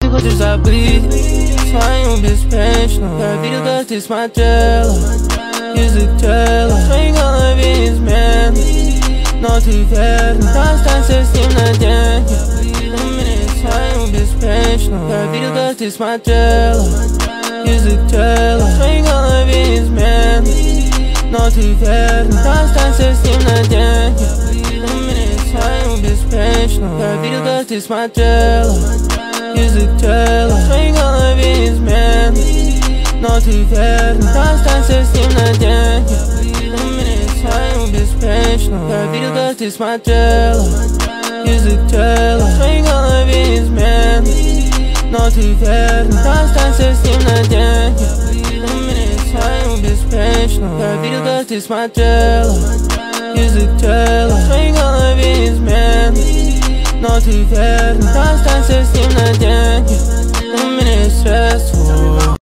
хочешь забыть свою беспечную. Я видел, как ты смотрела, язык тела в твоей голове измены, но ты верна, останься с ним на деньги. Умери свою беспечную. Я видел, как ты смотрела, язык тела в твоей голове измены, но ты верна, останься с ним на деньги. Умери свою беспечную. Я видел, как ты смотрела, язык тела в твоей голове измены, но ты верна, останься с ним на деньги. Умери свою беспечную. Я видел, как ты смотрела, язык тела в твоей голове измены, но ты верна, останься с ним на деньги. Умери свою беспечную. Я видел, как ты смотрела, язык тела в твоей голове измены, но ты верна, останься с ним на деньги.